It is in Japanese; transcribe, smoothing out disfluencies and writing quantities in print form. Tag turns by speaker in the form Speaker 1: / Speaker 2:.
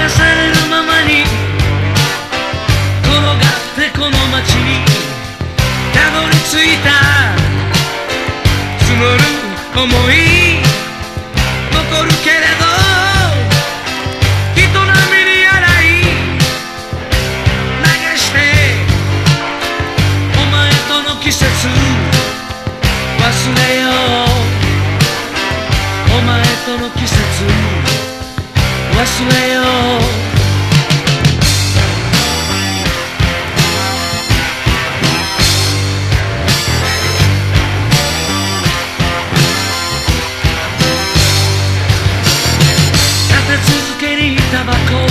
Speaker 1: されるままに転がってこの街にたどり着いた。募る想い残るけれど人並みに洗い流してお前との季節忘れよう。お前との季節忘れよう。立て続けにタバコ